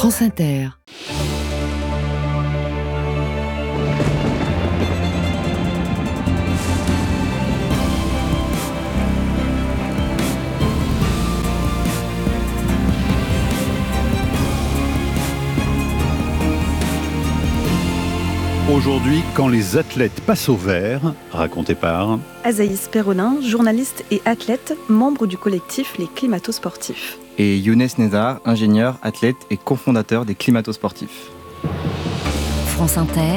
France Inter. Aujourd'hui, quand les athlètes passent au vert, raconté par Azaïs Perronin, journaliste et athlète, membre du collectif Les Climato-Sportifs. Et Younes Nezar, ingénieur, athlète et cofondateur des Climato-Sportifs. France Inter.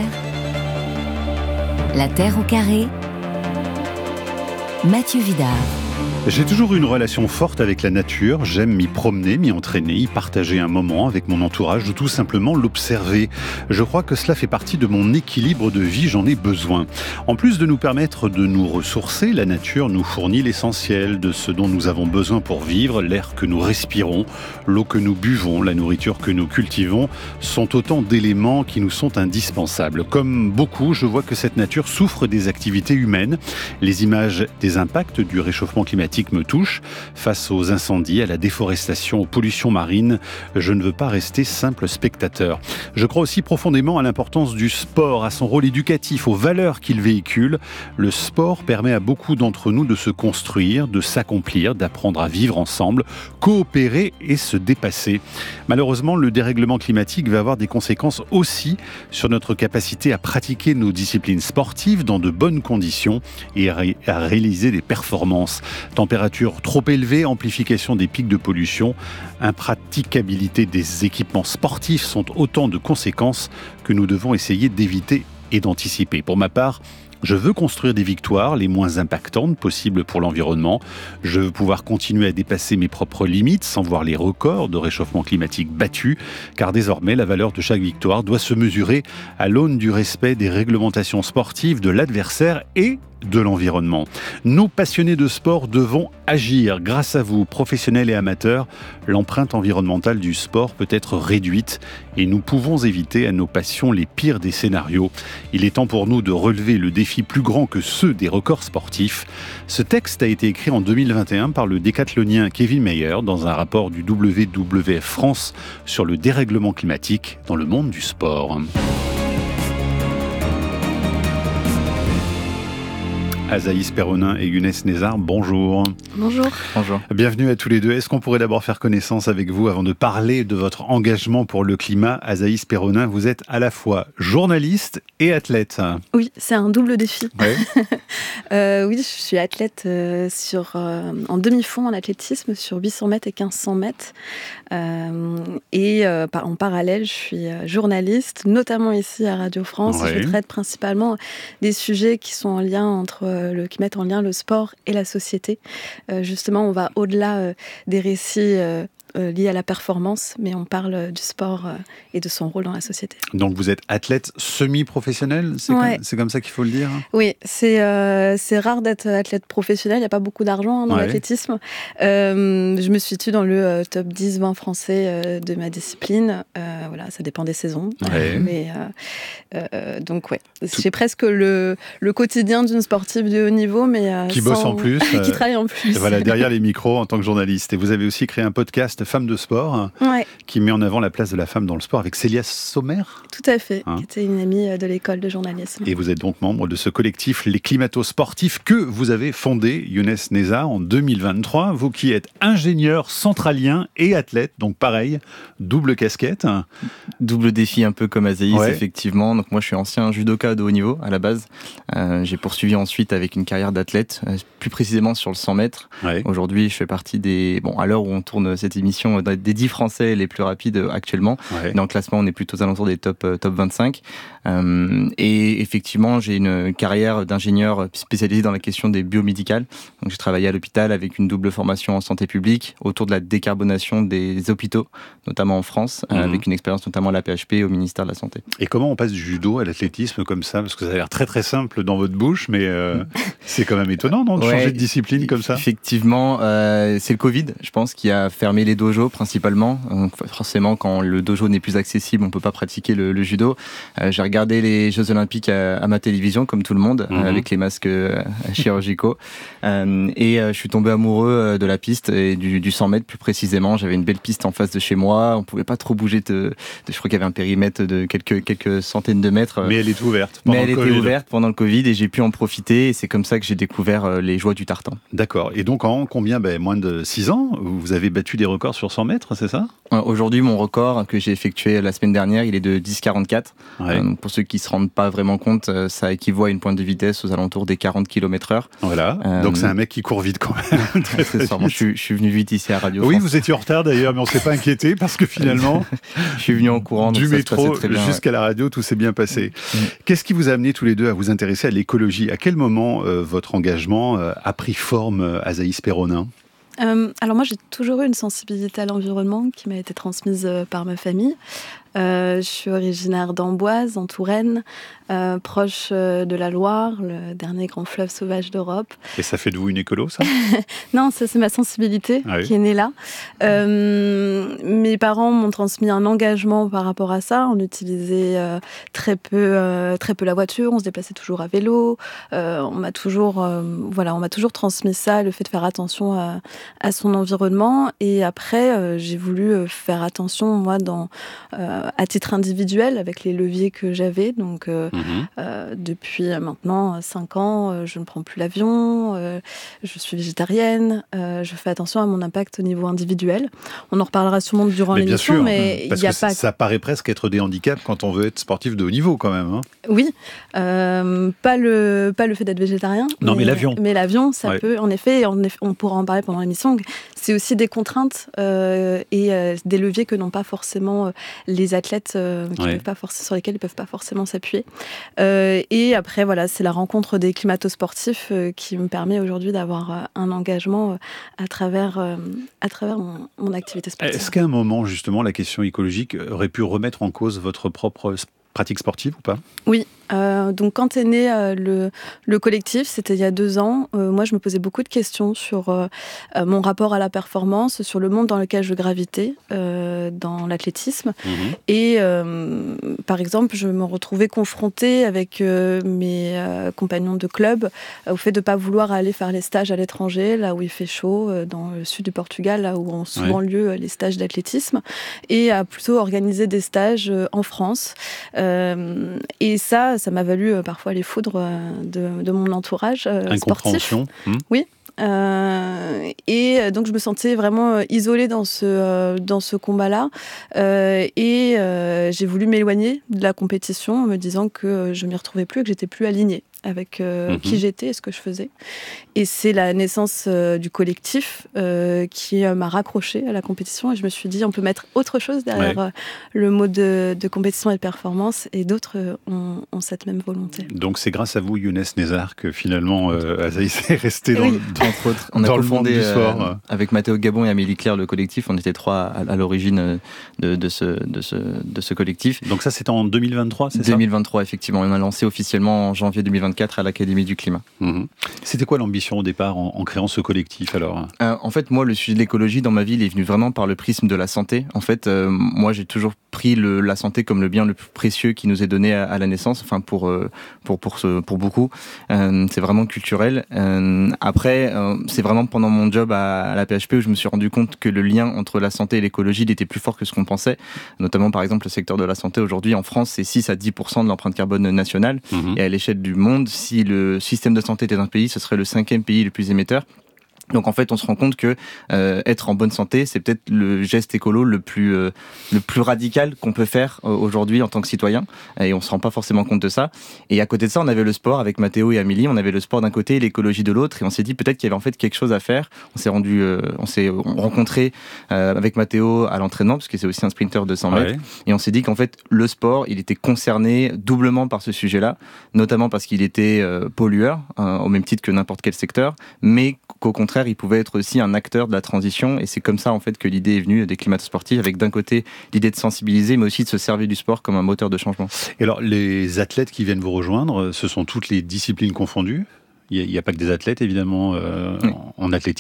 La Terre au carré. Mathieu Vidard. J'ai toujours eu une relation forte avec la nature, j'aime m'y promener, m'y entraîner, y partager un moment avec mon entourage ou tout simplement l'observer. Je crois que cela fait partie de mon équilibre de vie, j'en ai besoin. En plus de nous permettre de nous ressourcer, la nature nous fournit l'essentiel de ce dont nous avons besoin pour vivre, l'air que nous respirons, l'eau que nous buvons, la nourriture que nous cultivons, sont autant d'éléments qui nous sont indispensables. Comme beaucoup, je vois que cette nature souffre des activités humaines. Les images des impacts du réchauffement climatique me touche. Face aux incendies, à la déforestation, aux pollutions marines, je ne veux pas rester simple spectateur. Je crois aussi profondément à l'importance du sport, à son rôle éducatif, aux valeurs qu'il véhicule. Le sport permet à beaucoup d'entre nous de se construire, de s'accomplir, d'apprendre à vivre ensemble, coopérer et se dépasser. Malheureusement, le dérèglement climatique va avoir des conséquences aussi sur notre capacité à pratiquer nos disciplines sportives dans de bonnes conditions et à réaliser des performances. Température trop élevée, amplification des pics de pollution, impraticabilité des équipements sportifs sont autant de conséquences que nous devons essayer d'éviter et d'anticiper. Pour ma part, je veux construire des victoires les moins impactantes possibles pour l'environnement. Je veux pouvoir continuer à dépasser mes propres limites sans voir les records de réchauffement climatique battus, car désormais la valeur de chaque victoire doit se mesurer à l'aune du respect des réglementations sportives de l'adversaire et de l'environnement. Nous, passionnés de sport, devons agir. Grâce à vous, professionnels et amateurs, l'empreinte environnementale du sport peut être réduite et nous pouvons éviter à nos passions les pires des scénarios. Il est temps pour nous de relever le défi plus grand que ceux des records sportifs. Ce texte a été écrit en 2021 par le décathlonien Kevin Mayer dans un rapport du WWF France sur le dérèglement climatique dans le monde du sport. Azaïs Perronin et Younes Nezar, bonjour. Bonjour. Bonjour. Bienvenue à tous les deux. Est-ce qu'on pourrait d'abord faire connaissance avec vous avant de parler de votre engagement pour le climat? Azaïs Perronin, vous êtes à la fois journaliste et athlète. Oui, c'est un double défi. Ouais. Oui, je suis athlète en demi-fond en athlétisme sur 800 mètres et 1500 mètres. En parallèle, je suis journaliste, notamment ici à Radio France. Ouais. Je traite principalement des sujets qui sont en lien qui mettent en lien le sport et la société. Justement, on va au-delà des récits liés à la performance, mais on parle du sport et de son rôle dans la société. Donc vous êtes athlète semi-professionnel, c'est comme ça qu'il faut le dire? Oui, c'est rare d'être athlète professionnel, il n'y a pas beaucoup d'argent dans l'athlétisme. Je me situe dans le top 10-20 français de ma discipline. Voilà, ça dépend des saisons. Ouais. Donc j'ai presque le quotidien d'une sportive de haut niveau, mais qui bosse en plus, qui travaille en plus. Voilà, derrière les micros en tant que journaliste. Et vous avez aussi créé un podcast Femmes de sport qui met en avant la place de la femme dans le sport avec Célia Sommer. Tout à fait, qui était une amie de l'école de journalisme. Et vous êtes donc membre de ce collectif Les Climato-Sportifs que vous avez fondé, Younes Nezar, en 2023. Vous qui êtes ingénieur centralien et athlète, donc pareil, double casquette. Double défi un peu comme Azaïs, effectivement. Donc moi je suis ancien judoka de haut niveau à la base. J'ai poursuivi ensuite avec une carrière d'athlète, plus précisément sur le 100 mètres. Ouais. Aujourd'hui je fais partie à l'heure où on tourne cette émission, des 10 Français les plus rapides actuellement. Ouais. Dans le classement, on est plutôt aux alentours des top 25. Et effectivement, j'ai une carrière d'ingénieur spécialisé dans la question des biomédicales. Donc, j'ai travaillé à l'hôpital avec une double formation en santé publique autour de la décarbonation des hôpitaux, notamment en France, avec une expérience notamment à la PHP au ministère de la Santé. Et comment on passe du judo à l'athlétisme comme ça? Parce que ça a l'air très très simple dans votre bouche, mais c'est quand même étonnant, non, de changer de discipline comme ça? Effectivement, c'est le Covid, je pense, qui a fermé les des dojos principalement. Donc forcément, quand le dojo n'est plus accessible, on peut pas pratiquer le judo. J'ai regardé les Jeux Olympiques à ma télévision, comme tout le monde, avec les masques chirurgicaux. Et je suis tombé amoureux de la piste et du 100 mètres plus précisément. J'avais une belle piste en face de chez moi. On pouvait pas trop bouger. Je crois qu'il y avait un périmètre de quelques centaines de mètres. Mais elle était ouverte. Elle était ouverte pendant le Covid et j'ai pu en profiter. Et c'est comme ça que j'ai découvert les joies du tartan. D'accord. Et donc en combien moins de 6 ans, vous avez battu des records sur 100 mètres, c'est ça ? Aujourd'hui, mon record que j'ai effectué la semaine dernière, il est de 10,44. Ouais. Pour ceux qui ne se rendent pas vraiment compte, ça équivaut à une pointe de vitesse aux alentours des 40 km/h. Voilà. Donc c'est un mec qui court vite quand même. Je suis venu vite ici à Radio France. Oui, France. vous étiez en retard d'ailleurs, mais on ne s'est pas inquiété parce que finalement, je suis venu en courant. Du métro jusqu'à la radio, tout s'est bien passé. Qu'est-ce qui vous a amené tous les deux à vous intéresser à l'écologie ? À quel moment votre engagement a pris forme, Azaïs Perronin ? Alors moi, j'ai toujours eu une sensibilité à l'environnement qui m'a été transmise par ma famille. Je suis originaire d'Amboise, en Touraine, proche de la Loire, le dernier grand fleuve sauvage d'Europe. Et ça fait de vous une écolo, ça ? Non, ça c'est ma sensibilité qui est née là. Mes parents m'ont transmis un engagement par rapport à ça. On utilisait très peu la voiture, on se déplaçait toujours à vélo. On m'a toujours transmis ça, le fait de faire attention à son environnement. Et après, j'ai voulu faire attention, moi, à titre individuel, avec les leviers que j'avais. Donc, depuis maintenant 5 ans, je ne prends plus l'avion, je suis végétarienne, je fais attention à mon impact au niveau individuel. On en reparlera sûrement durant l'émission, sûr, mais il n'y a pas... Ça paraît presque être des handicaps quand on veut être sportif de haut niveau, quand même. Hein. Oui, pas le fait d'être végétarien. Non, mais l'avion. Mais l'avion, ça peut, en effet, on pourra en parler pendant l'émission, c'est aussi des contraintes et des leviers que n'ont pas forcément les athlètes sur lesquels ils ne peuvent pas forcément s'appuyer. Et après, voilà, c'est la rencontre des climato-sportifs qui me permet aujourd'hui d'avoir un engagement à travers mon activité sportive. Est-ce qu'à un moment, justement, la question écologique aurait pu remettre en cause votre propre pratique sportive ou pas ? Oui. Donc quand est né le collectif, c'était il y a 2 ans, moi je me posais beaucoup de questions sur mon rapport à la performance, sur le monde dans lequel je gravitais, dans l'athlétisme. Et par exemple, je me retrouvais confrontée avec mes compagnons de club au fait de ne pas vouloir aller faire les stages à l'étranger, là où il fait chaud, dans le sud du Portugal, là où ont souvent lieu les stages d'athlétisme, et à plutôt organiser des stages en France. Et ça m'a valu parfois les foudres de mon entourage sportif. Oui. Et donc je me sentais vraiment isolée dans ce combat-là et j'ai voulu m'éloigner de la compétition en me disant que je m'y retrouvais plus et que j'étais plus alignée avec qui j'étais et ce que je faisais. Et c'est la naissance du collectif qui m'a raccrochée à la compétition et je me suis dit on peut mettre autre chose derrière le mot de compétition et de performance, et d'autres ont cette même volonté. Donc c'est grâce à vous, Younes Nezar, que finalement Azaïs est resté entre autres, on a cofondé avec Mathéo Gabon et Amélie Claire le collectif. On était 3 à l'origine de ce collectif. Donc ça c'était en 2023, c'est ça ? 2023, effectivement. On a lancé officiellement en janvier 2024 à l'Académie du Climat. C'était quoi l'ambition au départ en créant ce collectif alors ? En fait, moi, le sujet de l'écologie dans ma vie, il est venu vraiment par le prisme de la santé. En fait, moi, j'ai toujours pris la santé comme le bien le plus précieux qui nous est donné à la naissance, enfin pour beaucoup. C'est vraiment culturel. Après, c'est vraiment pendant mon job à la PHP où je me suis rendu compte que le lien entre la santé et l'écologie il était plus fort que ce qu'on pensait. Notamment, par exemple, le secteur de la santé aujourd'hui en France, c'est 6 à 10% de l'empreinte carbone nationale. Et à l'échelle du monde, si le système de santé était un pays, ce serait le 5e pays le plus émetteur. Donc en fait, on se rend compte que être en bonne santé, c'est peut-être le geste écolo le plus radical qu'on peut faire aujourd'hui en tant que citoyen, et on se rend pas forcément compte de ça. Et à côté de ça, on avait le sport avec Mathéo et Amélie, on avait le sport d'un côté et l'écologie de l'autre, et on s'est dit peut-être qu'il y avait en fait quelque chose à faire. On s'est rencontré avec Mathéo à l'entraînement parce que c'est aussi un sprinter de 100 mètres, et on s'est dit qu'en fait le sport, il était concerné doublement par ce sujet-là, notamment parce qu'il était pollueur au même titre que n'importe quel secteur, mais qu'au contraire il pouvait être aussi un acteur de la transition, et c'est comme ça en fait que l'idée est venue des climato-sportifs, avec d'un côté l'idée de sensibiliser mais aussi de se servir du sport comme un moteur de changement. Et alors les athlètes qui viennent vous rejoindre, ce sont toutes les disciplines confondues ? Il n'y a pas que des athlètes évidemment en athlétisme ?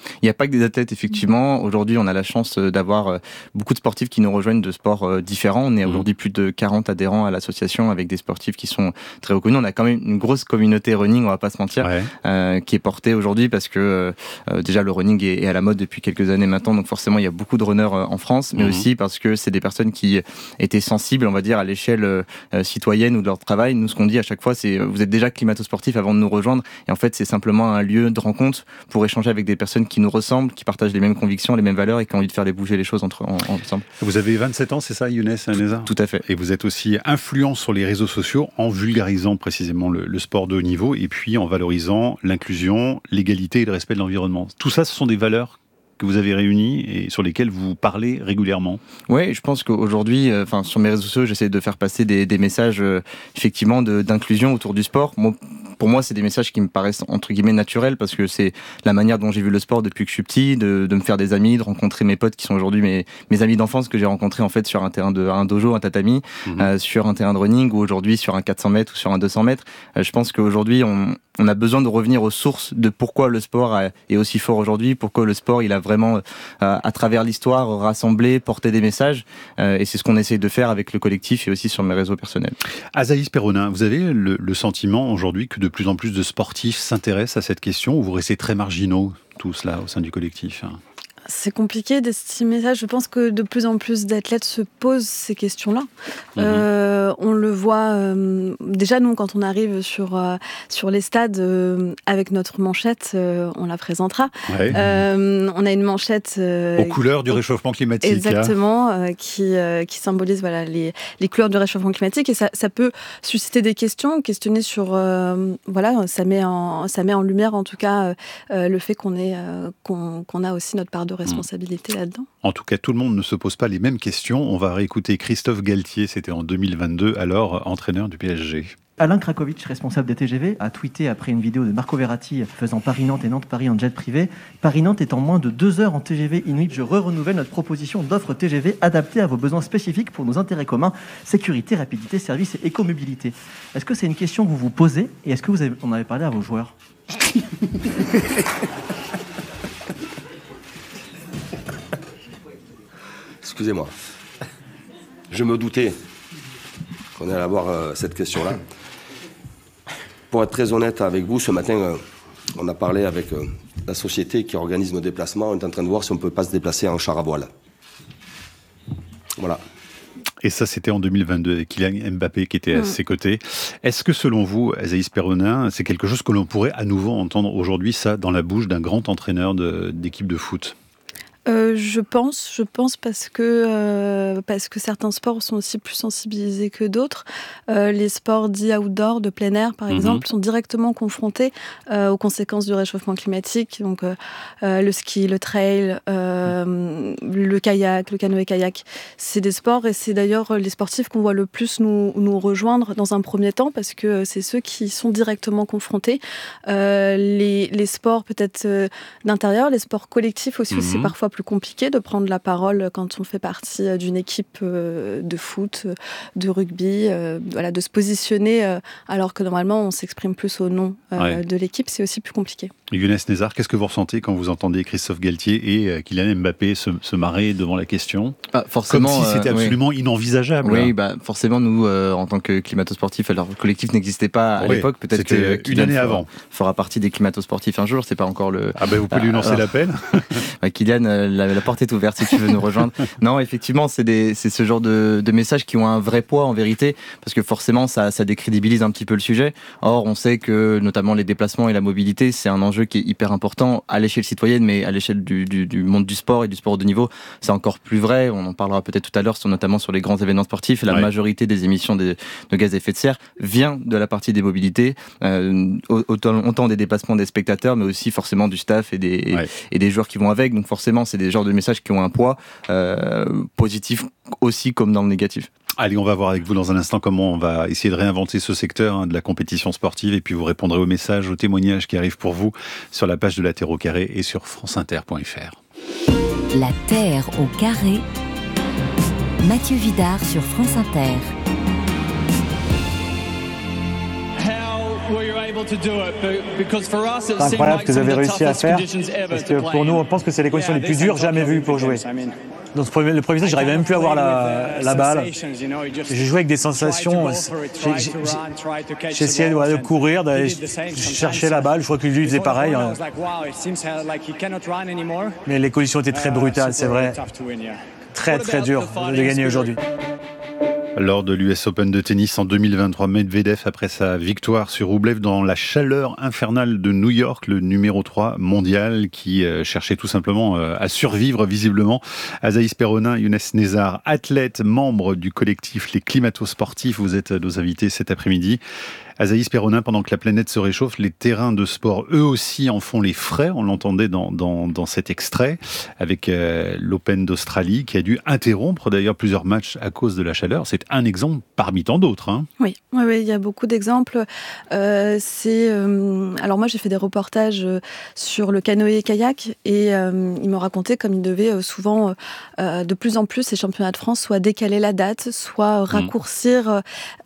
Il n'y a pas que des athlètes, effectivement. Aujourd'hui, on a la chance d'avoir beaucoup de sportifs qui nous rejoignent de sports différents. On est aujourd'hui plus de 40 adhérents à l'association avec des sportifs qui sont très reconnus. On a quand même une grosse communauté running, on va pas se mentir, qui est portée aujourd'hui parce que déjà le running est à la mode depuis quelques années maintenant. Donc forcément, il y a beaucoup de runners en France, mais aussi parce que c'est des personnes qui étaient sensibles, on va dire, à l'échelle citoyenne ou de leur travail. Nous, ce qu'on dit à chaque fois, c'est vous êtes déjà climato-sportif avant de nous rejoindre. Et en fait, c'est simplement un lieu de rencontre pour échanger avec des personnes qui nous ressemblent, qui partagent les mêmes convictions, les mêmes valeurs et qui ont envie de faire bouger les choses ensemble. Vous avez 27 ans, c'est ça, Younes Nézar ? Tout à fait. Et vous êtes aussi influent sur les réseaux sociaux en vulgarisant précisément le sport de haut niveau et puis en valorisant l'inclusion, l'égalité et le respect de l'environnement. Tout ça, ce sont des valeurs que vous avez réunis et sur lesquelles vous parlez régulièrement. Oui, je pense qu'aujourd'hui, sur mes réseaux sociaux, j'essaie de faire passer des messages effectivement d'inclusion autour du sport. Pour moi, c'est des messages qui me paraissent entre guillemets naturels parce que c'est la manière dont j'ai vu le sport depuis que je suis petit, de me faire des amis, de rencontrer mes potes qui sont aujourd'hui mes amis d'enfance que j'ai rencontrés en fait sur un terrain un dojo, un tatami, sur un terrain de running ou aujourd'hui sur un 400 mètres ou sur un 200 mètres. Je pense qu'aujourd'hui, on a besoin de revenir aux sources de pourquoi le sport est aussi fort aujourd'hui, pourquoi le sport il a vraiment, à travers l'histoire, rassemblé, porté des messages. Et c'est ce qu'on essaye de faire avec le collectif et aussi sur mes réseaux personnels. Azaïs Perronin, vous avez le sentiment aujourd'hui que de plus en plus de sportifs s'intéressent à cette question ou vous restez très marginaux, tous là, au sein du collectif ? C'est compliqué d'estimer ça. Je pense que de plus en plus d'athlètes se posent ces questions-là. On le voit déjà, nous, quand on arrive sur les stades avec notre manchette, on la présentera. On a une manchette aux couleurs du réchauffement climatique. Exactement, qui symbolise les couleurs du réchauffement climatique. Et ça peut susciter des questions, questionner sur... ça met en lumière, en tout cas, le fait qu'on a aussi notre part de responsabilité là-dedans. En tout cas, tout le monde ne se pose pas les mêmes questions. On va réécouter Christophe Galtier, c'était en 2022, alors entraîneur du PSG. Alain Krakowicz, responsable des TGV, a tweeté après une vidéo de Marco Verratti faisant Paris-Nantes et Nantes-Paris en jet privé. Paris-Nantes est en moins de 2 heures en TGV Inuit. Je renouvelle notre proposition d'offre TGV adaptée à vos besoins spécifiques pour nos intérêts communs, sécurité, rapidité, service et écomobilité. Est-ce que c'est une question que vous vous posez et est-ce que vous en avez parlé à vos joueurs ? Excusez-moi, je me doutais qu'on allait avoir cette question-là. Pour être très honnête avec vous, ce matin, on a parlé avec la société qui organise nos déplacements. On est en train de voir si on ne peut pas se déplacer en char à voile. Voilà. Et ça, c'était en 2022 avec Kylian Mbappé qui était à ses côtés. Est-ce que, selon vous, Azaïs Perronin, c'est quelque chose que l'on pourrait à nouveau entendre aujourd'hui, ça, dans la bouche d'un grand entraîneur d'équipe de foot ? Je pense parce que certains sports sont aussi plus sensibilisés que d'autres. Les sports dits outdoor, de plein air par exemple, sont directement confrontés aux conséquences du réchauffement climatique. Donc le ski, le trail, le kayak, le canoë-kayak, c'est des sports et c'est d'ailleurs les sportifs qu'on voit le plus nous rejoindre dans un premier temps parce que c'est ceux qui sont directement confrontés. Les sports peut-être d'intérieur, les sports collectifs aussi, c'est parfois plus compliqué de prendre la parole quand on fait partie d'une équipe de foot, de rugby, de se positionner alors que normalement on s'exprime plus au nom de l'équipe, c'est aussi plus compliqué. Younes Nézar, qu'est-ce que vous ressentez quand vous entendez Christophe Galtier et Kylian Mbappé se marrer devant la question ? Forcément, comme si c'était absolument inenvisageable. Oui, forcément, nous, en tant que climato-sportifs, alors le collectif n'existait pas à l'époque, peut-être que une année avant. Fera partie des climato-sportifs un jour, c'est pas encore le... vous pouvez lui lancer l'appel. Kylian, la porte est ouverte si tu veux nous rejoindre. Non, effectivement, c'est ce genre de messages qui ont un vrai poids en vérité, parce que forcément, ça décrédibilise un petit peu le sujet. Or, on sait que notamment les déplacements et la mobilité, c'est un enjeu qui est hyper important à l'échelle citoyenne, mais à l'échelle du monde du sport et du sport de haut niveau, c'est encore plus vrai. On en parlera peut-être tout à l'heure, notamment sur les grands événements sportifs. La majorité des émissions de gaz à effet de serre vient de la partie des mobilités, autant des déplacements des spectateurs, mais aussi forcément du staff et des joueurs qui vont avec. Donc forcément, c'est des genres de messages qui ont un poids positif aussi comme dans le négatif. Allez, on va voir avec vous dans un instant comment on va essayer de réinventer ce secteur de la compétition sportive et puis vous répondrez aux messages, aux témoignages qui arrivent pour vous sur la page de La Terre au Carré et sur franceinter.fr. La Terre au Carré, Mathieu Vidard sur France Inter. How were you able C'est incroyable ce que vous avez réussi à faire, parce que pour nous, on pense que c'est les conditions les plus dures jamais vues pour jouer. Dans le premier set, j'arrivais même plus à avoir la balle. J'ai joué avec des sensations. J'essayais de courir, d'aller chercher la balle. Je crois que lui faisait pareil. Mais les conditions étaient très brutales, c'est vrai. Très très dur de gagner aujourd'hui. Lors de l'US Open de tennis en 2023, Medvedev, après sa victoire sur Rublev dans la chaleur infernale de New York, le numéro 3 mondial qui cherchait tout simplement à survivre visiblement. Azaïs Perronin, Younes Nezar, athlète, membre du collectif Les Climato-Sportifs, vous êtes nos invités cet après-midi. Azaïs Perronin, pendant que la planète se réchauffe, les terrains de sport, eux aussi, en font les frais. On l'entendait dans cet extrait, avec l'Open d'Australie, qui a dû interrompre d'ailleurs plusieurs matchs à cause de la chaleur. C'est un exemple parmi tant d'autres. Hein. Oui, il y a beaucoup d'exemples. Alors moi, j'ai fait des reportages sur le canoë-kayak et ils m'ont raconté comme ils devaient souvent, de plus en plus, ces championnats de France, soit décaler la date, soit raccourcir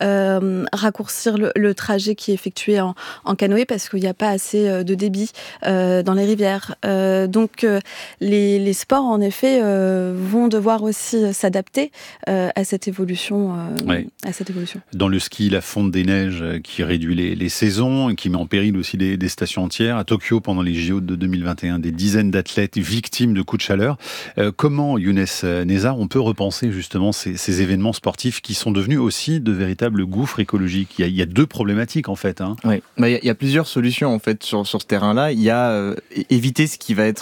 le trajet qui est effectué en canoë parce qu'il n'y a pas assez de débit dans les rivières. Donc les sports, en effet, vont devoir aussi s'adapter à cette évolution. Dans le ski, la fonte des neiges qui réduit les saisons et qui met en péril aussi des stations entières. À Tokyo, pendant les JO de 2021, des dizaines d'athlètes victimes de coups de chaleur. Comment, Younes Nezar, on peut repenser justement ces événements sportifs qui sont devenus aussi de véritables gouffres écologiques? Il y a deux problématiques en fait. Hein. Oui, il y a plusieurs solutions en fait sur ce terrain-là. Il y a éviter ce qui va être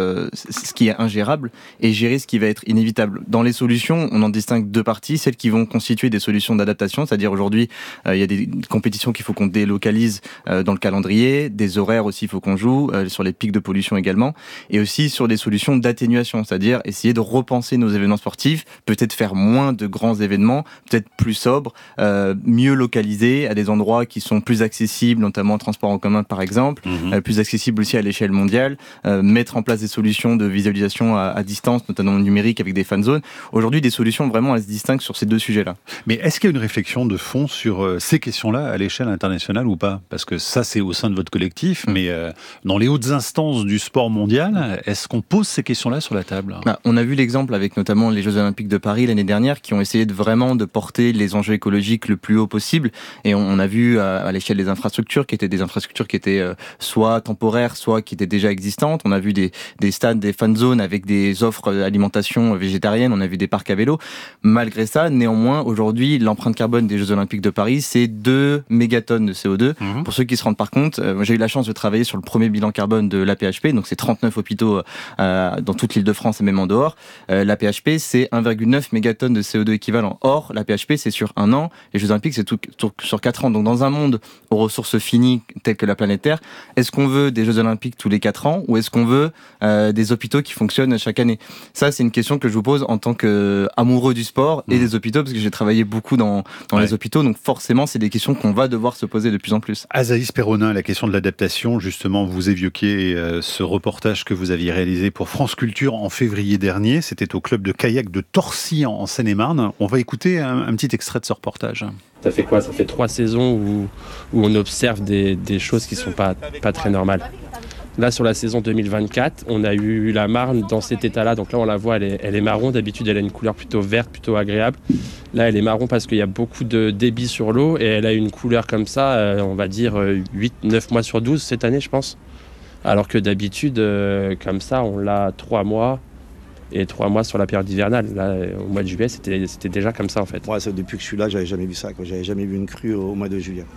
ce qui est ingérable et gérer ce qui va être inévitable. Dans les solutions, on en distingue deux parties, celles qui vont constituer des solutions d'adaptation, c'est-à-dire aujourd'hui il y a des compétitions qu'il faut qu'on délocalise dans le calendrier, des horaires aussi il faut qu'on joue sur les pics de pollution également, et aussi sur des solutions d'atténuation, c'est-à-dire essayer de repenser nos événements sportifs, peut-être faire moins de grands événements, peut-être plus sobres, mieux localisés à des endroits qui sont plus accessibles, notamment en transport en commun par exemple, plus accessibles aussi à l'échelle mondiale, mettre en place des solutions de visualisation à distance, notamment numérique avec des fan zones. Aujourd'hui, des solutions vraiment, elles se distinguent sur ces deux sujets-là. Mais est-ce qu'il y a une réflexion de fond sur ces questions-là à l'échelle internationale ou pas? Parce que ça, c'est au sein de votre collectif, mais dans les hautes instances du sport mondial, est-ce qu'on pose ces questions-là sur la table? On a vu l'exemple avec notamment les Jeux Olympiques de Paris l'année dernière qui ont essayé vraiment de porter les enjeux écologiques le plus haut possible, et on a vu à l'échelle des infrastructures qui étaient soit temporaires, soit qui étaient déjà existantes. On a vu des stades, des fan zones avec des offres d'alimentation végétarienne, on a vu des parcs à vélo. Malgré ça, néanmoins, aujourd'hui, l'empreinte carbone des Jeux Olympiques de Paris, c'est 2 mégatonnes de CO2. Pour ceux qui se rendent pas compte, j'ai eu la chance de travailler sur le premier bilan carbone de l'AP-HP, donc c'est 39 hôpitaux dans toute l'Île-de-France et même en dehors. L'AP-HP, c'est 1,9 mégatonnes de CO2 équivalent. Or, l'AP-HP, c'est sur un an, les Jeux Olympiques, c'est tout sur 4 ans. Donc dans un monde aux ressources finies telles que la planète Terre, est-ce qu'on veut des Jeux Olympiques tous les 4 ans ou est-ce qu'on veut des hôpitaux qui fonctionnent chaque année? Ça, c'est une question que je vous pose en tant qu'amoureux du sport et des hôpitaux, parce que j'ai travaillé beaucoup dans les hôpitaux, donc forcément, c'est des questions qu'on va devoir se poser de plus en plus. Azaïs Perronin, la question de l'adaptation, justement, vous évoquiez ce reportage que vous aviez réalisé pour France Culture en février dernier. C'était au club de kayak de Torcy en Seine-et-Marne. On va écouter un petit extrait de ce reportage. Ça fait quoi? Ça fait 3 saisons où on observe des choses qui ne sont pas très normales. Là, sur la saison 2024, on a eu la Marne dans cet état-là. Donc là, on la voit, elle est marron. D'habitude, elle a une couleur plutôt verte, plutôt agréable. Là, elle est marron parce qu'il y a beaucoup de débit sur l'eau. Et elle a une couleur comme ça, on va dire 8-9 mois sur 12 cette année, je pense. Alors que d'habitude, comme ça, on l'a 3 mois. Et 3 mois sur la période hivernale. Là, au mois de juillet, c'était déjà comme ça, en fait. Moi, depuis que je suis là, j'avais jamais vu ça. J'avais jamais vu une crue au mois de juillet.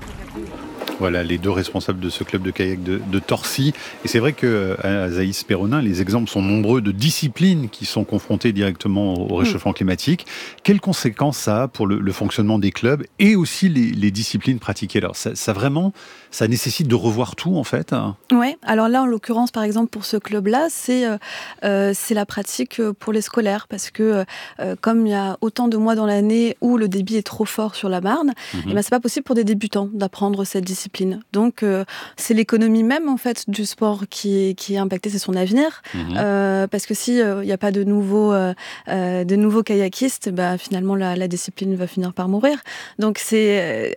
Voilà, les deux responsables de ce club de kayak de Torcy. Et c'est vrai qu'à Azaïs Perronin, les exemples sont nombreux de disciplines qui sont confrontées directement au réchauffement climatique. Quelles conséquences ça a pour le fonctionnement des clubs et aussi les disciplines pratiquées? Alors, ça nécessite de revoir tout, en fait. Oui, alors là, en l'occurrence, par exemple, pour ce club-là, c'est la pratique pour les scolaires, parce que comme il y a autant de mois dans l'année où le débit est trop fort sur la Marne, c'est pas possible pour des débutants d'apprendre cette discipline discipline. Donc, c'est l'économie même, en fait, du sport qui est impactée, c'est son avenir. Parce que s'il n'y a pas de nouveaux kayakistes, finalement, la discipline va finir par mourir. Donc, c'est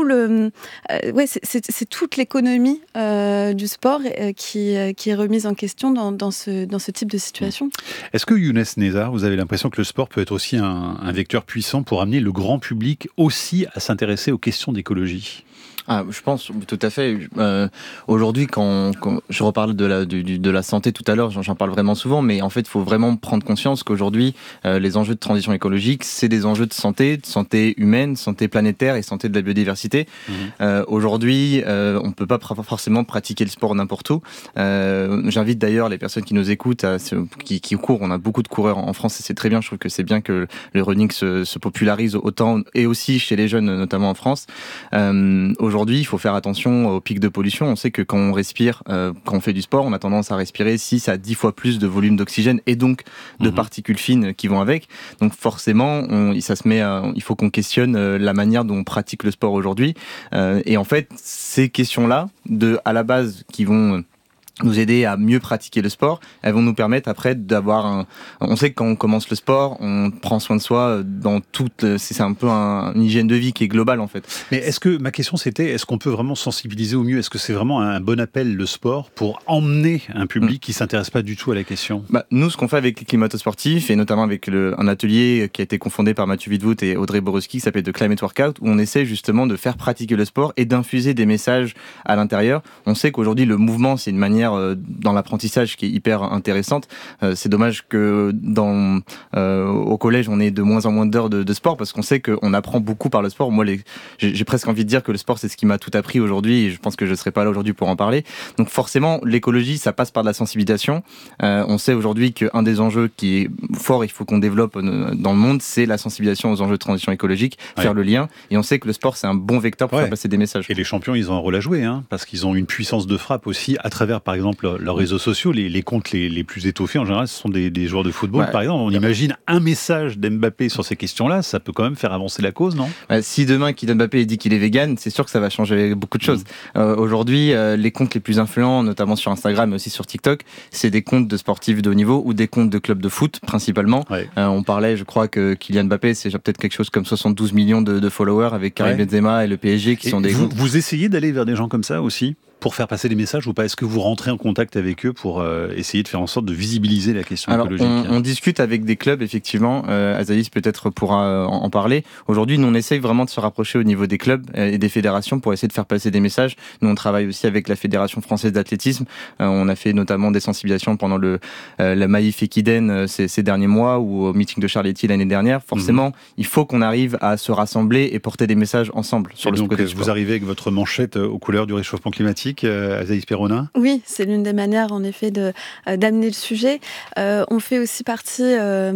toute l'économie du sport qui est remise en question dans ce type de situation. Est-ce que, Younes Nezar, vous avez l'impression que le sport peut être aussi un vecteur puissant pour amener le grand public aussi à s'intéresser aux questions d'écologie ? Je pense tout à fait. Aujourd'hui, quand je reparle de la santé tout à l'heure, j'en parle vraiment souvent, mais en fait, il faut vraiment prendre conscience qu'aujourd'hui, les enjeux de transition écologique, c'est des enjeux de santé humaine, santé planétaire et santé de la biodiversité. Aujourd'hui, on ne peut pas forcément pratiquer le sport n'importe où. J'invite d'ailleurs les personnes qui nous écoutent, qui courent. On a beaucoup de coureurs en France et c'est très bien. Je trouve que c'est bien que le running se popularise autant et aussi chez les jeunes, notamment en France. Aujourd'hui, il faut faire attention aux pics de pollution. On sait que quand on respire, quand on fait du sport, on a tendance à respirer 6 à 10 fois plus de volume d'oxygène et donc de particules fines qui vont avec. Donc forcément, il faut qu'on questionne la manière dont on pratique le sport aujourd'hui. Et en fait, ces questions-là, à la base, qui vont nous aider à mieux pratiquer le sport, elles vont nous permettre après d'avoir on sait que quand on commence le sport, on prend soin de soi dans c'est un peu une hygiène de vie qui est globale en fait. Mais ma question c'était, est-ce qu'on peut vraiment sensibiliser au mieux ? Est-ce que c'est vraiment un bon appel le sport pour emmener un public qui s'intéresse pas du tout à la question ? Nous, ce qu'on fait avec les climato-sportifs et notamment avec un atelier qui a été cofondé par Mathieu Wittwood et Audrey Borowski qui s'appelle The Climate Workout, où on essaie justement de faire pratiquer le sport et d'infuser des messages à l'intérieur. On sait qu'aujourd'hui le mouvement, c'est une manière dans l'apprentissage qui est hyper intéressante. C'est dommage que au collège on ait de moins en moins d'heures de sport parce qu'on sait qu'on apprend beaucoup par le sport. Moi j'ai presque envie de dire que le sport c'est ce qui m'a tout appris aujourd'hui et je pense que je ne serais pas là aujourd'hui pour en parler. Donc forcément l'écologie ça passe par de la sensibilisation. On sait aujourd'hui qu'un des enjeux qui est fort, il faut qu'on développe dans le monde, c'est la sensibilisation aux enjeux de transition écologique, faire le lien, et on sait que le sport c'est un bon vecteur pour faire passer des messages. Et les champions ils ont un rôle à jouer parce qu'ils ont une puissance de frappe aussi à travers par exemple leurs réseaux sociaux, les comptes les plus étoffés en général, ce sont des joueurs de football par exemple. On imagine un message d'Mbappé sur ces questions-là, ça peut quand même faire avancer la cause, non ? Si demain Kylian Mbappé dit qu'il est vegan, c'est sûr que ça va changer beaucoup de choses. Aujourd'hui, les comptes les plus influents, notamment sur Instagram mais aussi sur TikTok, c'est des comptes de sportifs de haut niveau ou des comptes de clubs de foot principalement. On parlait, je crois que Kylian Mbappé, c'est peut-être quelque chose comme 72 millions de followers avec Karim Benzema et le PSG qui sont des... Vous essayez d'aller vers des gens comme ça aussi ? Pour faire passer des messages ou pas ? Est-ce que vous rentrez en contact avec eux pour essayer de faire en sorte de visibiliser la question écologique ? On discute avec des clubs, effectivement. Azaïs peut-être pourra en parler. Aujourd'hui, nous, on essaye vraiment de se rapprocher au niveau des clubs et des fédérations pour essayer de faire passer des messages. Nous, on travaille aussi avec la Fédération française d'athlétisme. On a fait notamment des sensibilisations pendant la Maïf Ekiden ces derniers mois ou au meeting de Charletti l'année dernière. Forcément, il faut qu'on arrive à se rassembler et porter des messages ensemble sur le sport. Vous arrivez avec votre manchette aux couleurs du réchauffement climatique, Azaïs Perona ? Oui, c'est l'une des manières en effet d'amener le sujet. On fait aussi partie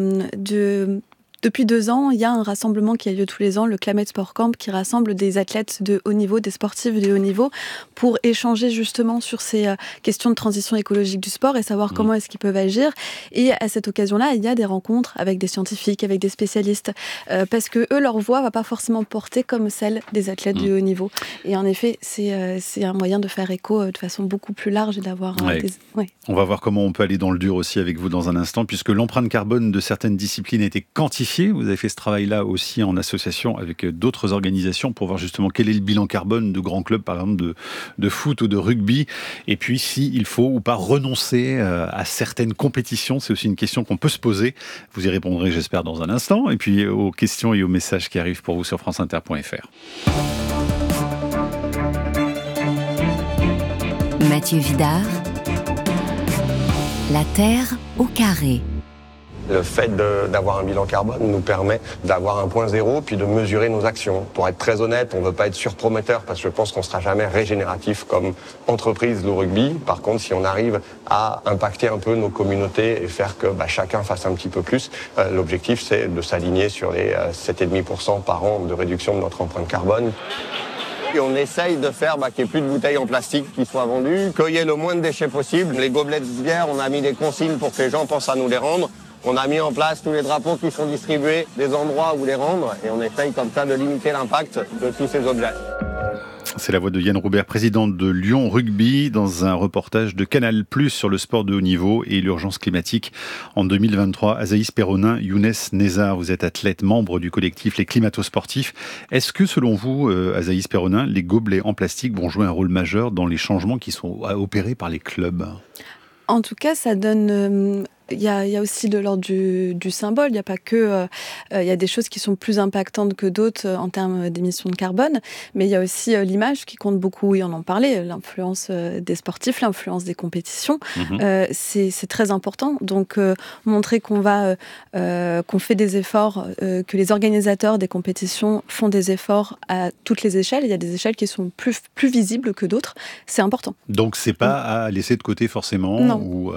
Depuis 2 ans, il y a un rassemblement qui a lieu tous les ans, le Climate Sport Camp, qui rassemble des athlètes de haut niveau, des sportifs de haut niveau, pour échanger justement sur ces questions de transition écologique du sport et savoir comment est-ce qu'ils peuvent agir. Et à cette occasion-là, il y a des rencontres avec des scientifiques, avec des spécialistes, parce que eux, leur voix va pas forcément porter comme celle des athlètes de haut niveau. Et en effet, c'est un moyen de faire écho de façon beaucoup plus large et d'avoir On va voir comment on peut aller dans le dur aussi avec vous dans un instant, puisque l'empreinte carbone de certaines disciplines a été quantifiée. Vous avez fait ce travail-là aussi en association avec d'autres organisations pour voir justement quel est le bilan carbone de grands clubs, par exemple de foot ou de rugby. Et puis, s'il faut ou pas renoncer à certaines compétitions, c'est aussi une question qu'on peut se poser. Vous y répondrez, j'espère, dans un instant. Et puis, aux questions et aux messages qui arrivent pour vous sur franceinter.fr. Mathieu Vidard, la Terre au carré. Le fait d'avoir un bilan carbone nous permet d'avoir un point zéro puis de mesurer nos actions. Pour être très honnête, on ne veut pas être surprometteur parce que je pense qu'on ne sera jamais régénératif comme entreprise de rugby. Par contre, si on arrive à impacter un peu nos communautés et faire que chacun fasse un petit peu plus, l'objectif c'est de s'aligner sur les 7,5% par an de réduction de notre empreinte carbone. Et on essaye de faire qu'il n'y ait plus de bouteilles en plastique qui soient vendues, qu'il y ait le moins de déchets possible. Les gobelets de bière, on a mis des consignes pour que les gens pensent à nous les rendre. On a mis en place tous les drapeaux qui sont distribués, des endroits où les rendre, et on essaye comme ça de limiter l'impact de tous ces objets. C'est la voix de Yann Roubert, président de Lyon Rugby, dans un reportage de Canal+ sur le sport de haut niveau et l'urgence climatique en 2023. Azaïs Perronin, Younes Nezar, vous êtes athlète, membre du collectif Les Climato-Sportifs. Est-ce que, selon vous, Azaïs Perronin, les gobelets en plastique vont jouer un rôle majeur dans les changements qui sont opérés par les clubs ? En tout cas, ça donne... Il y a aussi de l'ordre du symbole. Il n'y a pas que... il y a des choses qui sont plus impactantes que d'autres en termes d'émissions de carbone. Mais il y a aussi l'image qui compte beaucoup. Et on en parlait, l'influence des sportifs, l'influence des compétitions. C'est très important. Donc, montrer qu'on fait des efforts, que les organisateurs des compétitions font des efforts à toutes les échelles. Il y a des échelles qui sont plus visibles que d'autres. C'est important. Donc, c'est pas à laisser de côté forcément. Non.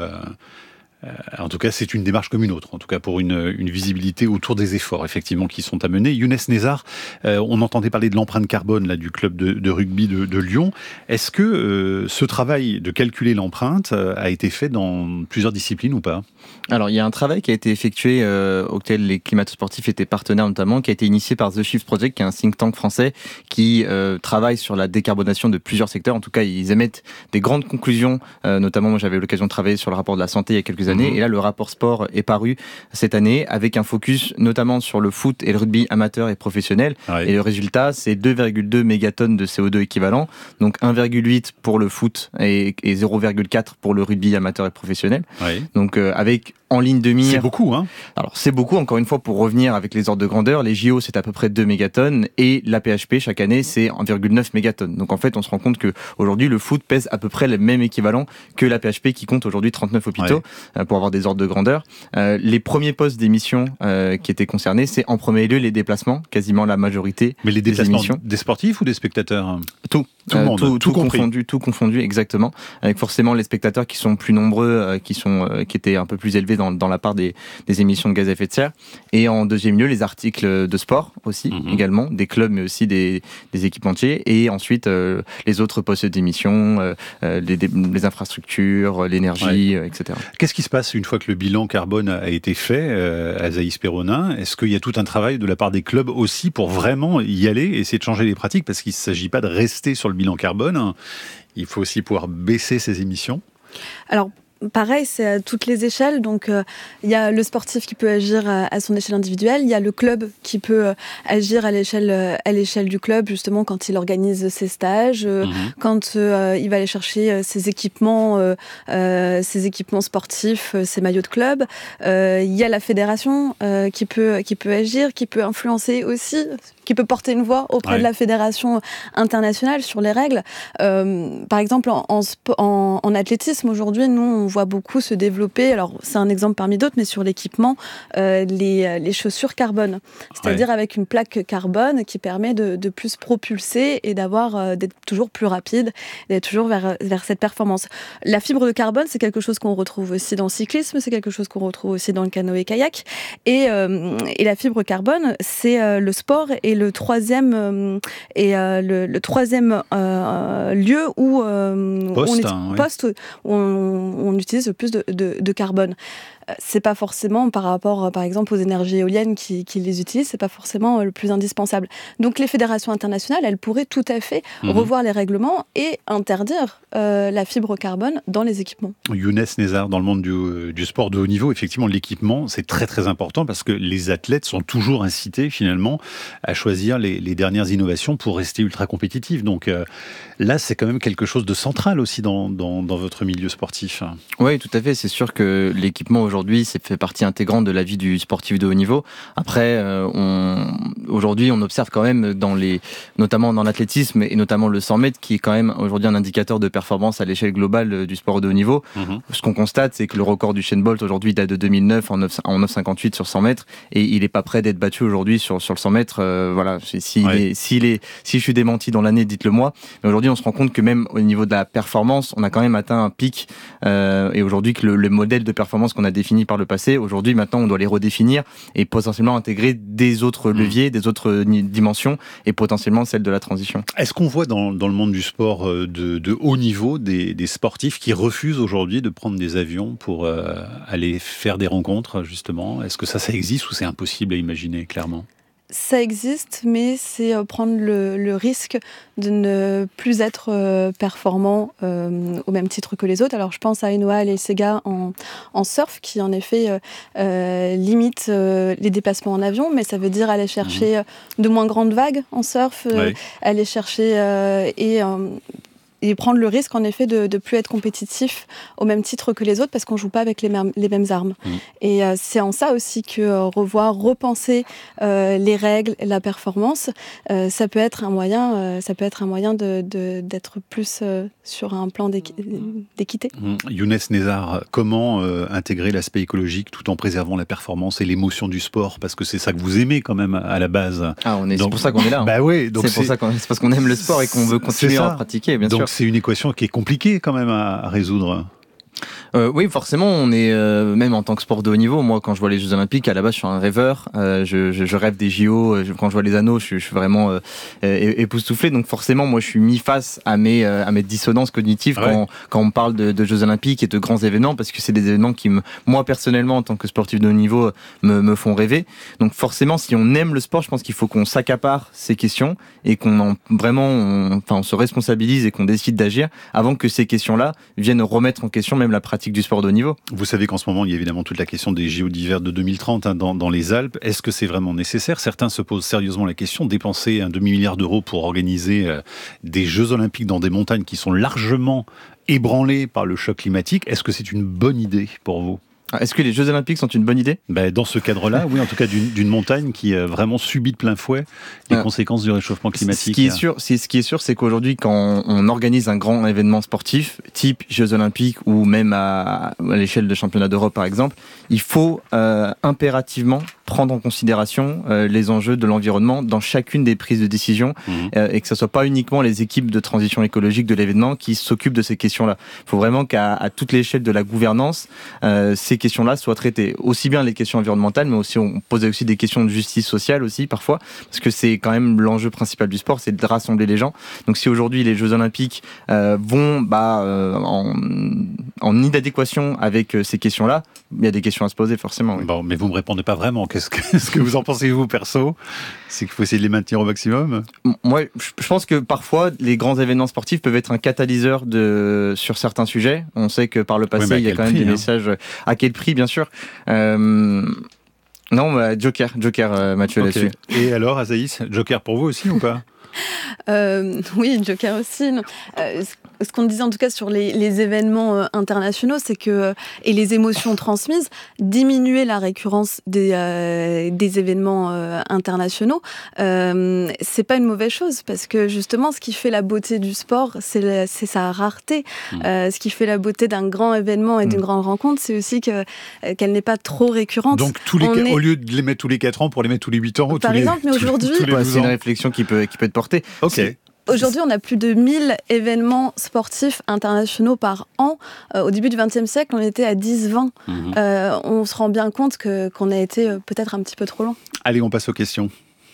En tout cas, c'est une démarche comme une autre, en tout cas pour une visibilité autour des efforts effectivement qui sont à mener. Younes Nezar, on entendait parler de l'empreinte carbone là, du club de rugby de Lyon. Est-ce que ce travail de calculer l'empreinte a été fait dans plusieurs disciplines ou pas ? Alors, il y a un travail qui a été effectué auquel les climato-sportifs étaient partenaires notamment, qui a été initié par The Shift Project, qui est un think tank français qui travaille sur la décarbonation de plusieurs secteurs. En tout cas, ils émettent des grandes conclusions, notamment moi j'avais l'occasion de travailler sur le rapport de la santé il y a quelques années, et là le rapport sport est paru cette année avec un focus notamment sur le foot et le rugby amateur et professionnel. Et le résultat, c'est 2,2 mégatonnes de CO2 équivalent, donc 1,8 pour le foot et 0,4 pour le rugby amateur et professionnel. Donc avec en ligne de mire... C'est beaucoup, hein ? Alors, c'est beaucoup, encore une fois, pour revenir avec les ordres de grandeur. Les JO, c'est à peu près 2 mégatonnes et la PHP, chaque année, c'est 1,9 mégatonnes. Donc, en fait, on se rend compte qu'aujourd'hui, le foot pèse à peu près le même équivalent que la PHP qui compte aujourd'hui 39 hôpitaux pour avoir des ordres de grandeur. Les premiers postes d'émissions qui étaient concernés, c'est en premier lieu les déplacements, quasiment la majorité. Mais les déplacements des sportifs ou des spectateurs ? Tout. Tout le monde, tout confondu, exactement. Avec forcément les spectateurs qui sont plus nombreux, qui étaient un peu plus élevés dans la part des émissions de gaz à effet de serre. Et en deuxième lieu, les articles de sport aussi, également, des clubs mais aussi des équipementiers. Et ensuite, les autres postes d'émissions, les infrastructures, l'énergie, etc. Qu'est-ce qui se passe une fois que le bilan carbone a été fait, Azaïs Perronin ? Est-ce qu'il y a tout un travail de la part des clubs aussi pour vraiment y aller, essayer de changer les pratiques ? Parce qu'il ne s'agit pas de rester sur le bilan carbone, il faut aussi pouvoir baisser ses émissions. Alors, pareil, c'est à toutes les échelles. Donc, il y a le sportif qui peut agir à son échelle individuelle. Il y a le club qui peut agir à l'échelle du club, justement, quand il organise ses stages, quand il va aller chercher ses équipements sportifs, ses maillots de club. Il y a la fédération qui peut agir, qui peut influencer aussi, qui peut porter une voix auprès de la fédération internationale sur les règles. Par exemple, en athlétisme, aujourd'hui, nous, on voit beaucoup se développer, alors c'est un exemple parmi d'autres, mais sur l'équipement, les chaussures carbone. C'est-à-dire avec une plaque carbone qui permet de plus propulser et d'être toujours plus rapide, d'être toujours vers cette performance. La fibre de carbone, c'est quelque chose qu'on retrouve aussi dans le cyclisme, c'est quelque chose qu'on retrouve aussi dans le canoë-kayak. Et la fibre carbone, c'est le sport et le troisième lieu où on utilise le plus de carbone. C'est pas forcément par rapport, par exemple, aux énergies éoliennes qui les utilisent, c'est pas forcément le plus indispensable. Donc les fédérations internationales, elles pourraient tout à fait revoir les règlements et interdire la fibre carbone dans les équipements. Younes Nezar, dans le monde du sport de haut niveau, effectivement, l'équipement, c'est très très important parce que les athlètes sont toujours incités finalement à choisir les dernières innovations pour rester ultra compétitifs. Donc là, c'est quand même quelque chose de central aussi dans votre milieu sportif. Oui, tout à fait. C'est sûr que l'équipement aujourd'hui, c'est fait partie intégrante de la vie du sportif de haut niveau. Après, aujourd'hui, on observe quand même notamment dans l'athlétisme et notamment le 100 mètres, qui est quand même aujourd'hui un indicateur de performance à l'échelle globale du sport de haut niveau. Ce qu'on constate, c'est que le record du Usain Bolt aujourd'hui date de 2009 en 9,58 sur 100 mètres et il n'est pas prêt d'être battu aujourd'hui sur le 100 mètres. Voilà. Si je suis démenti dans l'année, dites-le moi. Mais aujourd'hui, on se rend compte que même au niveau de la performance, on a quand même atteint un pic et aujourd'hui que le modèle de performance qu'on a défini par le passé, aujourd'hui, maintenant, on doit les redéfinir et potentiellement intégrer des autres leviers, des autres dimensions et potentiellement celle de la transition. Est-ce qu'on voit dans le monde du sport de haut niveau des sportifs qui refusent aujourd'hui de prendre des avions pour aller faire des rencontres, justement ? Est-ce que ça existe ou c'est impossible à imaginer, clairement ? Ça existe, mais c'est prendre le risque de ne plus être performant au même titre que les autres. Alors je pense à Enoa Alesega en surf qui en effet limite les déplacements en avion, mais ça veut dire aller chercher de moins grandes vagues en surf, aller chercher et prendre le risque en effet de ne plus être compétitif au même titre que les autres parce qu'on ne joue pas avec les mêmes armes. Et c'est en ça aussi que repenser les règles, la performance, ça peut être un moyen d'être plus sur un plan d'équité. Younes Nezar, comment intégrer l'aspect écologique tout en préservant la performance et l'émotion du sport? Parce que c'est ça que vous aimez quand même à la base. C'est pour ça qu'on est là. Bah oui, donc c'est parce qu'on aime le sport et qu'on veut continuer à en pratiquer, bien sûr. Donc c'est une équation qui est compliquée quand même à résoudre. Oui, forcément, on est même en tant que sport de haut niveau. Moi, quand je vois les Jeux Olympiques, à la base, je suis un rêveur. Je rêve des JO. Quand je vois les anneaux, je suis vraiment époustouflé. Donc, forcément, moi, je suis mis face à mes dissonances cognitives quand on parle de Jeux Olympiques et de grands événements, parce que c'est des événements qui, moi, personnellement, en tant que sportif de haut niveau, me font rêver. Donc, forcément, si on aime le sport, je pense qu'il faut qu'on s'accapare ces questions et qu'on on se responsabilise et qu'on décide d'agir avant que ces questions-là viennent remettre en question même la pratique du sport de haut niveau. Vous savez qu'en ce moment, il y a évidemment toute la question des JO d'hiver de 2030 dans les Alpes. Est-ce que c'est vraiment nécessaire? Certains se posent sérieusement la question. Dépenser un demi-milliard d'euros pour organiser des Jeux Olympiques dans des montagnes qui sont largement ébranlées par le choc climatique, est-ce que c'est une bonne idée pour vous? Est-ce que les Jeux Olympiques sont une bonne idée? Dans ce cadre-là, oui, en tout cas d'une montagne qui vraiment subit de plein fouet les conséquences du réchauffement climatique. Ce qui est sûr, c'est qu'aujourd'hui, quand on organise un grand événement sportif, type Jeux Olympiques ou même à l'échelle de championnat d'Europe par exemple, il faut impérativement prendre en considération les enjeux de l'environnement dans chacune des prises de décision et que ce ne soit pas uniquement les équipes de transition écologique de l'événement qui s'occupent de ces questions-là. Il faut vraiment qu'à toute l'échelle de la gouvernance, ces questions-là soient traitées. Aussi bien les questions environnementales, mais aussi on posait aussi des questions de justice sociale aussi parfois, parce que c'est quand même l'enjeu principal du sport, c'est de rassembler les gens. Donc si aujourd'hui les Jeux Olympiques vont en inadéquation avec ces questions-là, il y a des questions à se poser forcément. Oui. Bon, mais vous me répondez pas vraiment. Qu'est-ce que vous en pensez vous perso? C'est qu'il faut essayer de les maintenir au maximum? Moi, je pense que parfois les grands événements sportifs peuvent être un catalyseur sur certains sujets. On sait que par le passé, il y a quand même des messages. À quel prix, bien sûr. Non, Joker, Mathieu, là-dessus. Et alors, Azaïs, Joker pour vous aussi ou pas? Oui, Joker aussi. Ce qu'on disait en tout cas sur les événements internationaux, c'est que, et les émotions transmises, diminuer la récurrence des événements internationaux, c'est pas une mauvaise chose, parce que justement, ce qui fait la beauté du sport, c'est sa rareté. Ce qui fait la beauté d'un grand événement et d'une grande rencontre, c'est aussi qu'elle n'est pas trop récurrente. Donc, au lieu de les mettre tous les 4 ans, pour les mettre tous les 8 ans, par exemple, mais aujourd'hui, c'est une réflexion qui peut être portée. Ok. Aujourd'hui, on a plus de 1000 événements sportifs internationaux par an. Au début du XXe siècle, on était à 10-20. On se rend bien compte qu'on a été peut-être un petit peu trop loin. Allez, on passe aux questions.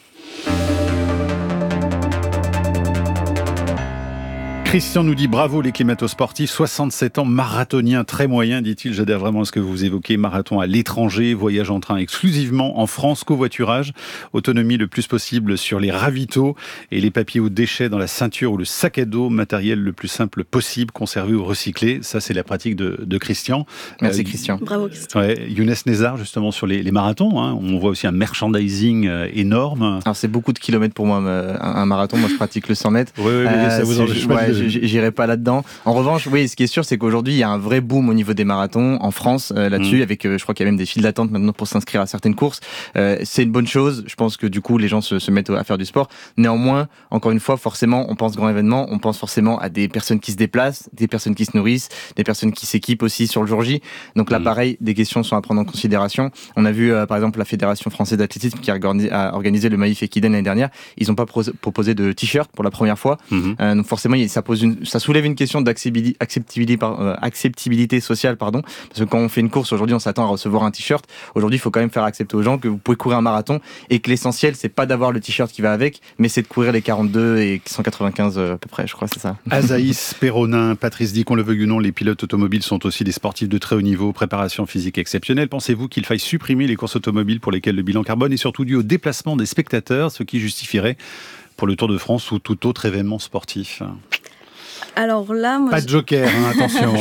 Christian nous dit bravo les climato-sportifs, 67 ans, marathonien très moyen, dit-il. J'adhère vraiment à ce que vous évoquez. Marathon à l'étranger, voyage en train exclusivement en France, covoiturage, autonomie le plus possible sur les ravitaux et les papiers ou déchets dans la ceinture ou le sac à dos, matériel le plus simple possible, conservé ou recyclé. Ça, c'est la pratique de Christian. Merci Christian. Bravo Christian. Younes Nezar, justement, sur les marathons. Hein, on voit aussi un merchandising énorme. Alors, c'est beaucoup de kilomètres pour moi, un marathon. Moi, je pratique le 100 mètres. Oui, ça vous en j'irai pas là-dedans. En revanche, oui, ce qui est sûr, c'est qu'aujourd'hui, il y a un vrai boom au niveau des marathons en France là-dessus, avec, je crois qu'il y a même des files d'attente maintenant pour s'inscrire à certaines courses. C'est une bonne chose. Je pense que du coup, les gens se mettent à faire du sport. Néanmoins, encore une fois, forcément, on pense grand événement, on pense forcément à des personnes qui se déplacent, des personnes qui se nourrissent, des personnes qui s'équipent aussi sur le jour J. Donc là, pareil, des questions sont à prendre en considération. On a vu, par exemple, la Fédération française d'athlétisme qui a organisé le Maïf Ekiden l'année dernière. Ils n'ont pas proposé de t-shirt pour la première fois. Donc forcément, ça pose ça soulève une question d'acceptabilité sociale, parce que quand on fait une course aujourd'hui, on s'attend à recevoir un t-shirt. Aujourd'hui, il faut quand même faire accepter aux gens que vous pouvez courir un marathon et que l'essentiel, c'est pas d'avoir le t-shirt qui va avec, mais c'est de courir les 42 et 195 à peu près, je crois, c'est ça. Azaïs Perronin, Patrice dit qu'on le veuille ou non, les pilotes automobiles sont aussi des sportifs de très haut niveau, préparation physique exceptionnelle. Pensez-vous qu'il faille supprimer les courses automobiles pour lesquelles le bilan carbone est surtout dû au déplacement des spectateurs, ce qui justifierait pour le Tour de France ou tout autre événement sportif? Alors là, moi, pas de joker, attention.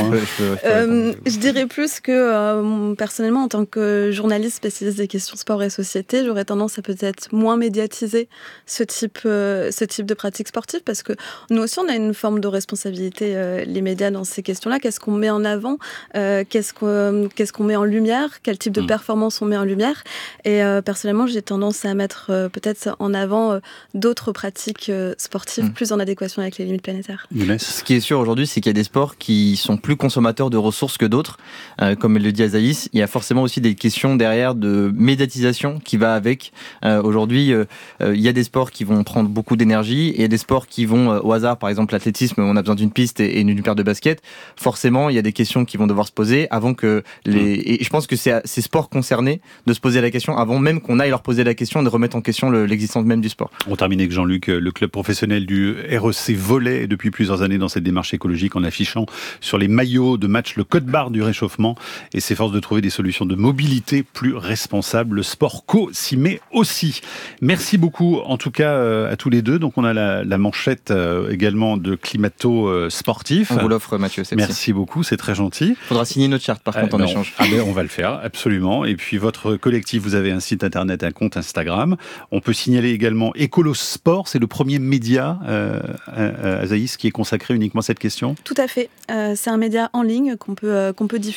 Je dirais plus que personnellement, en tant que journaliste spécialiste des questions sport et société, j'aurais tendance à peut-être moins médiatiser ce type de pratique sportive, parce que nous aussi, on a une forme de responsabilité, les médias, dans ces questions-là. Qu'est-ce qu'on met en avant, qu'est-ce qu'on met en lumière, quel type de performance on met en lumière. Et personnellement, j'ai tendance à mettre peut-être en avant d'autres pratiques sportives plus en adéquation avec les limites planétaires. Younes. Ce qui est sûr aujourd'hui, c'est qu'il y a des sports qui sont plus consommateurs de ressources que d'autres. Comme le dit Azaïs, il y a forcément aussi des questions derrière de médiatisation qui va avec. Aujourd'hui, il y a des sports qui vont prendre beaucoup d'énergie et il y a des sports qui vont au hasard. Par exemple, l'athlétisme, on a besoin d'une piste et d'une paire de baskets. Forcément, il y a des questions qui vont devoir se poser avant que Et je pense que c'est à ces sports concernés de se poser la question avant même qu'on aille leur poser la question, de remettre en question l'existence même du sport. On termine avec Jean-Luc. Le club professionnel du REC Volley depuis plusieurs années dans cette démarche écologique en affichant sur les maillots de match le code-barre du réchauffement et s'efforce de trouver des solutions de mobilité plus responsables. Le Sport Co s'y met aussi. Merci beaucoup en tout cas à tous les deux. Donc on a la manchette également de Climato sportif. On vous l'offre, Mathieu. Merci beaucoup, c'est très gentil. Il faudra signer notre charte par contre en échange. On va le faire, absolument. Et puis votre collectif, vous avez un site internet, un compte Instagram. On peut signaler également Écolosport, c'est le premier média, Azaïs, qui est consacré uniquement à cette question. Tout à fait. C'est un média en ligne qu'on peut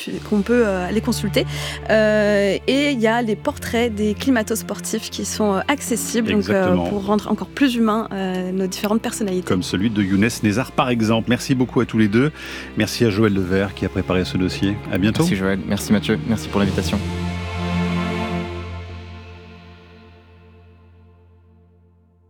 aller consulter. Et il y a les portraits des climato-sportifs qui sont accessibles pour rendre encore plus humains nos différentes personnalités. Comme celui de Younes Nézar, par exemple. Merci beaucoup à tous les deux. Merci à Joël Levert qui a préparé ce dossier. À bientôt. Merci Joël. Merci Mathieu. Merci pour l'invitation.